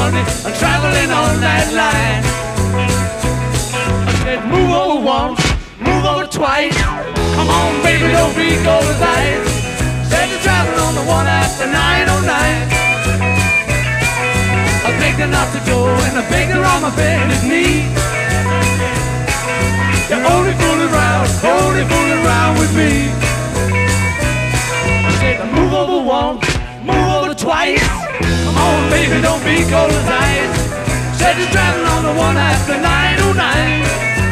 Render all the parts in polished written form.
honey, I'm traveling on that line. I said, move over once, move over twice. Come on, baby, don't be cold as ice. Said you're traveling on the one after 909. I begged her not to go, and I begged her on my bended knee. You're only fooling around with me. I said, move over once, move over twice. Come on, baby, don't be cold as ice. Said you're driving on the one after 909.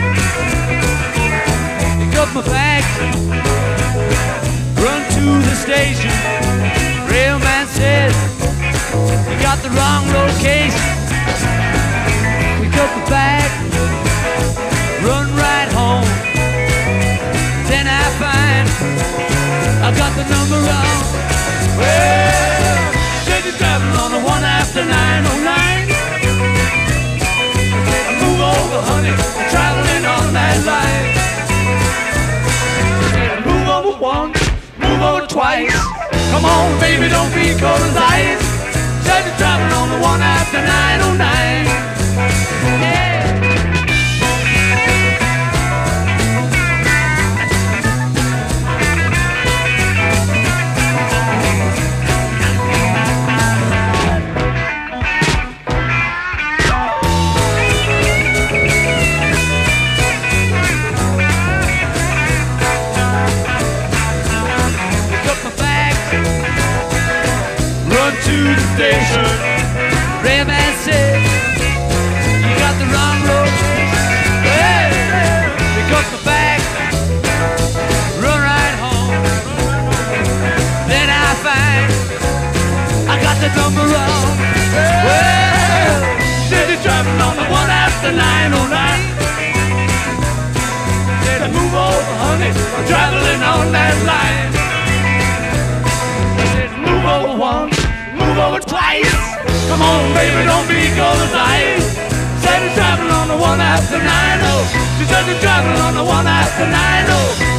Pick up my bags, run to the station. Railman said, you got the wrong location. Pick up the bag, run right home. Then I find I got the number wrong. Well, said you're driving on the one after 909. Move over, honey, I'm traveling on that line. Said move over once, move over twice. Come on, baby, don't be cold as ice. Said you're driving on the one after 909. Yeah. To the station, Railman said, you got the wrong road. Hey, pick up the bag, run right home. Then I find I got the number wrong. Well, said you're driving on the one after 909. Said move over, honey, I'm traveling on that line. I said move over once, move over twice. Come on, baby, don't be cold as ice. Said you're driving on the one after 9-0. She said you're driving on the one after 9-0.